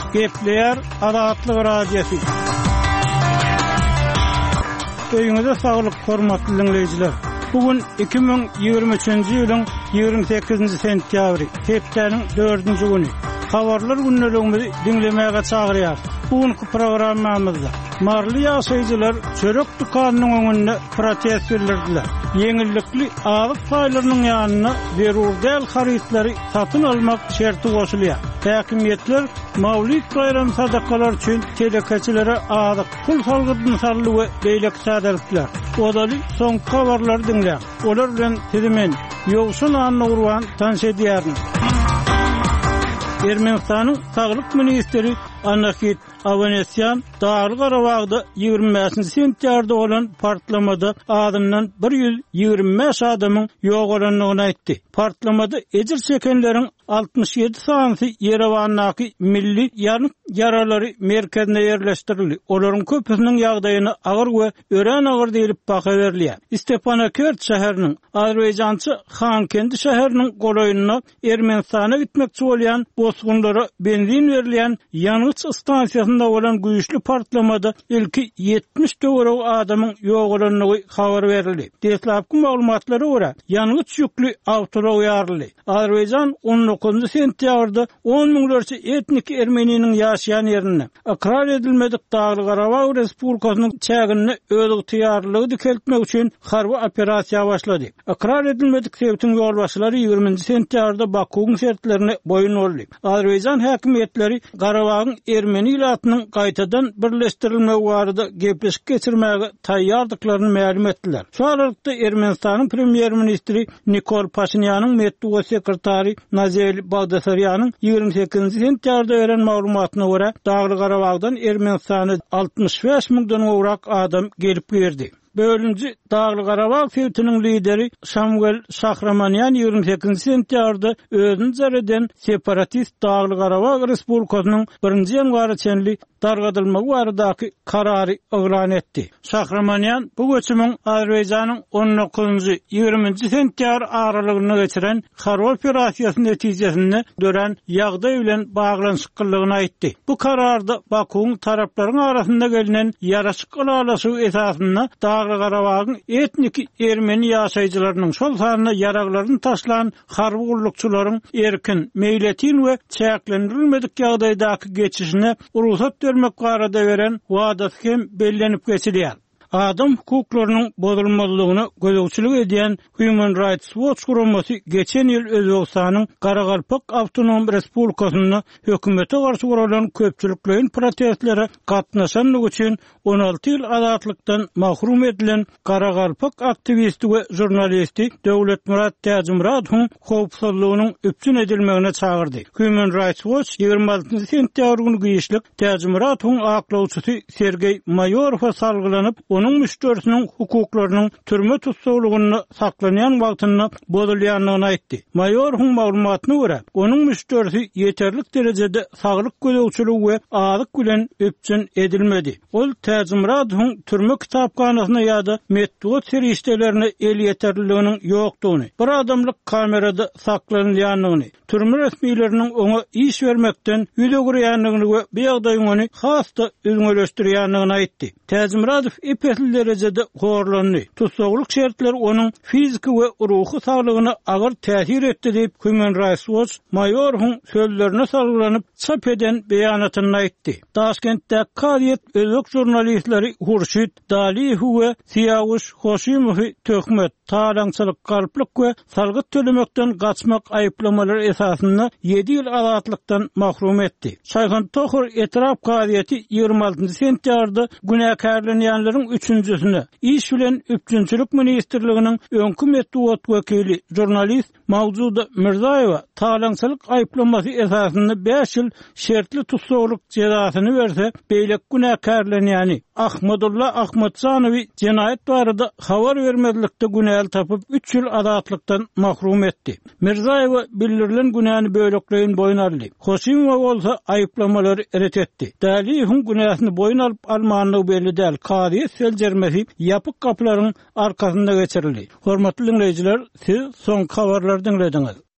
Gepleyer Adatlyk radiosu. Öýüňize saglyk, hormatly dinleýijiler. Bugün 2023-nji ýylyň 28-nji sentýabry, hepdeniň 4-nji güni. Habarlar günnelegimizi dinlemäge çagyrýar. Bugünkü programmamyzda marly ýaşaýjylar çörek dukanynyň öňünde protest bildirdiler. Yeňillikli azyk paýlarynyň ýanyna berurdäl harytlary satyn almak şerti goşulýar. Häkimetler Mawlid bayram sadakalar üçin telekeçilere azyk pul salgyny sarly we beýlek sadarlyplar. Odaly soň habarlar dinleýär. Olar bilen tedimen ýogsun anna urwan tanşedýärni. Ermenistanyň saglyk ministri Anahit Avanesyan Dağlı Qarabağda 25 sentýarda bolan partlamada adamdan 125 adamyň ýok bolanlygyny aýtdy. Partlamada ejir çekenleriň 67 sanaty Yerewandaky milli yaralary merkezine ýerleşdirildi. Olaryň köpüsiniň ýagdaýyny agyr we ören agyr diýilip baha berilýär. Stepanakert şäheriniň Azerbaýjançy Xankendi şäheriniň golaýyna Ermenistana gitmekçi bolýan bozgunlara benzin berilýän ýanyç stansiýasynda bolan güýçli partlamada ilki 70 döwrek adamyň ýok bolanlygy habar berildi. Deslapky maglumatlara görä ýanyç ýükli awtomobil ýaryldy. Azerbaýjan 19 sentýabrda 10 miňlerçe etnik ermeniniň ýaşaýan ýerine akrar edilmedik Dağly Qarabağ Respublikasynyň çägini öz ýarlygy dikeltmek üçin harby operasiýa başlady. Akrar edilmedik sebäpden ýolbaşçylary 20 sentýarda Bakuň şertlerine boyun boldy. Azerbaýjan häkimetleri Qarabağyň Ermeni ilatynyň gaýtadan birleşdirilmegi barada gepleşik geçirmäge taýýardyklaryny ma'lum etdiler. Şu aralykda Ermenistanyň premier ministri Nikol Pashinýanyň medeniýet sekretary Nazel Bagdasarýanyň 28 sentýarda beren maglumatyna görä Dağly Qarabağdan Ermenistana 65 miňden gowrak adam gelip girdi. Bölünci Dağly Qarabağ fewtiniň lideri Samuel Şahramanyan 28 sentýarda özüni zereden separatist Dağly Qarabağ Respublikasynyň 1-nji ýanwary çenli dargadylmagy baradaky karary elan etdi. Şahramanyan bu göçümiň Azerbaýjanyň 19-njy 20-nji sentýar aralygyny geçiren harby operasiýasy netijesinde dören ýagdaý bilen baglanyşykllygyny aýtdy. Bu kararda Bakuň taraplaryň arasynda gelinen ýaraşyk alalaşy esasynda Dağly Qarabağyň etnik ermeni ýaşaýjylarynyň şol sanyna ýaraglaryny taşlan harby gullukçylaryň erkin, meýletin we çäklendirilmedik ýagdaýdaky geçişine ruhsat bermek barada beren wadasy hem bellenip geçilýär. Adam hukuklarynyň bozulmalygyny gözegçilik edýän Human Rights Watch guramasy geçen ýyl Özbegistanyň Garagalpak Awtonom Respublikasyna hökümete garşy bolan köpçüliklerin protestlere gatnaşanlygy üçin 16 ýyl azatlykdan mahrum edilen Garagalpak aktivisti we jurnalisti Döwletmurat Täjimuradowyň howpsuzlygynyň üpçün edilmegine çagyrdy. Human Rights Watch 26 sentýabr güni güýçlik Täjimuradowyň aklawçysy Sergey Mayorova salgylanyp onun müşterisinin hukuklarynyň türme tutsaglygyny saklanýan wagtyny bozulýanlygyny aýtdy. Mayorowň maglumatyna görä, onun müşterisi ýeterlik derejede saglyk gözegçiligi we azyk bilen öpçün edilmedi. Ol Täjimuradowyň türme kitapkanasyna ýa-da medeniýet serişdelerini el ýeterliginiň ýokdugyny, bir adamlyk kamerada saklanýanlygyny, türme resmiýetleriniň oňa iş bermekden ýüze gürýänligini we bu ýagdaýyň ony hasda özüňeleşdirýänligini aýtdy. Täjimuradow epetli derecede horlandy. Tutsaglyk şertleri onun fiziki we ruhy saglygyna agyr täsir etdi diýip Human Rights Watch Mayorowň sözlerine salgylanyp çap eden beýanatyny aýtdy. Taşkentde Kadyet özbek jurnalistleri Hurşit Daliýew we Siýavuş Hoşimowy töhmet, talaňçylyk, garplyk we salgyt tölemekden gaçmak aýyplamalary esasynda 7 ýyl azatlykdan mahrum etdi. Şaýhan Tohur etraf Kadyeti 26 sentýarda günäkärlenýänleriň üçüncüsüne iş bilen üpçünçülük ministrliginiň öňkü medeniýet wekili jurnalist Mawjuda Mirzaýewa talaňçylyk aýyplamasy esasynda 5 ýyl şertli tutsaglyk jezasyny berse, beýlek günäkärlenýäni Ahmadulla Ahmadsanowy jenaýet barada habar bermezlikde günäl tapyp 3 ýyl azatlykdan mahrum etdi. Mirzaýewa bildirilen günäni böлекleýin boyun aldy. Hoşimow bolsa aýyplamalary eret etdi. Daliýewiň günäsini boyun alyp almanlygy belli däl. Kadyet seljermesi ýapyk kapylaryň arkasynda geçirildi. Hormatly dinleýijiler, siz soň habarlary dinlediňiz.